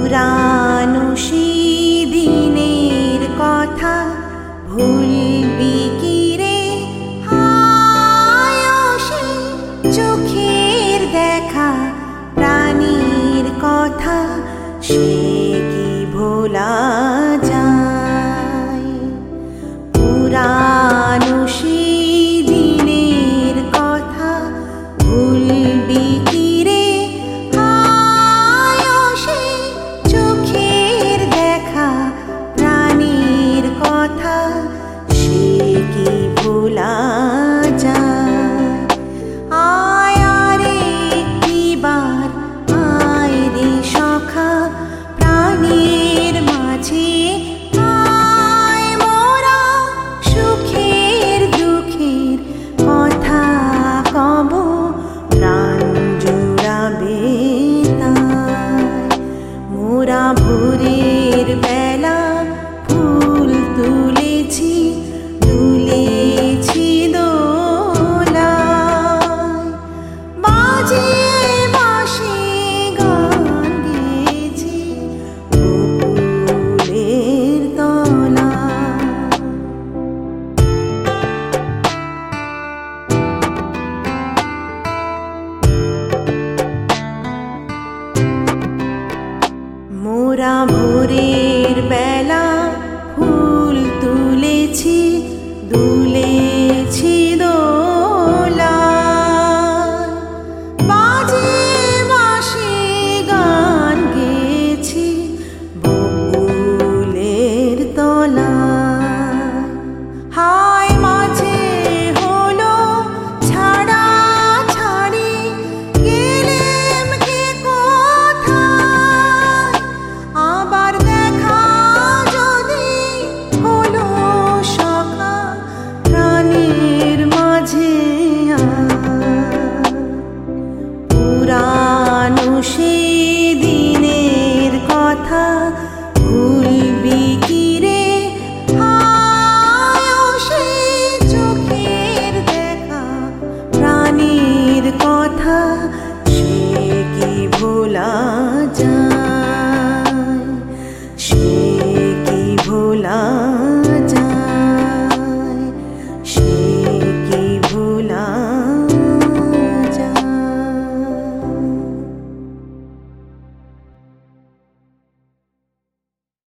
পুরানো সেই দিনের কথা ভুলবি কি রে? হায় সে চোখের দেখা প্রাণীর কথা, সে কি ভোলা যায়? পুরানো সেই দিনের কথা ভুলবি কি রে? হায় সে চোখের দেখা প্রাণীর কথা, সে কি ভোলা যায়? আয় রে একটিবার আয় রে সখা প্রাণীর মাঝে, আয় মোরা সুখের দুঃখের কথা কব, প্রাণ জুড়াবে তাই। মোরা ভোরের বেলা ফুল তুলেছি, তুলেছি দোলায়, বাজিয়ে বাঁশি গান গেয়েছি বকুলের তলায়। মোরা ভোরের বেলা ফুল তুলেছি, দুলেছি দোলায়, বাজিয়ে বাঁশি গান গেয়েছি বকুলের তলায়। হায় মাঝে হলো ছাড়া ছাড়ি, গেলেম কে কোথায়? আবার দেখা যদি হলো সখা প্রাণের মাঝে আয়। পুরানো সেই দিনের কথা ভুলবি কি রে? হায় সে চোখের দেখা প্রাণীর কথা, সে কি ভোলা যায়? সে কি ভোলা